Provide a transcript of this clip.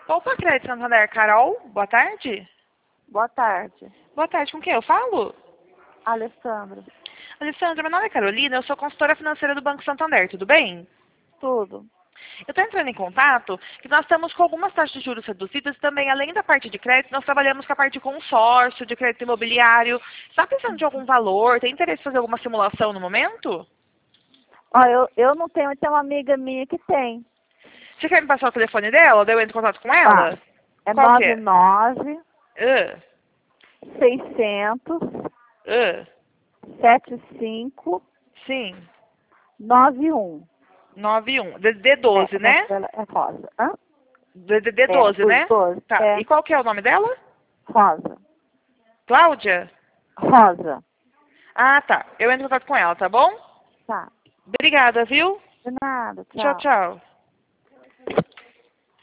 Opa, Crédito Santander, Carol, boa tarde. Boa tarde. Boa tarde, com quem eu falo? Alessandra. Alessandra, meu nome é Carolina, eu sou consultora financeira do Banco Santander, tudo bem? Tudo. Eu estou entrando em contato que nós estamos com algumas taxas de juros reduzidas também, além da parte de crédito, nós trabalhamos com a parte de consórcio, de crédito imobiliário. Está precisando de algum valor? Tem interesse em fazer alguma simulação no momento? Ó, eu não tenho, tem uma amiga minha que tem. Você quer me passar o telefone dela? Daí eu entro em contato com ela? É Qual que é? 99 Ah, 600 ah, 75 sim, 91. 91. DDD12, O nome né? dela é Rosa. Hã? DDD12, Os né? 12. Tá. É E qual que é o nome dela? Rosa. Cláudia? Rosa. Ah, tá. Eu entro em contato com ela, tá bom? Tá. Obrigada, viu? De nada. Tchau, Tchau. tchau.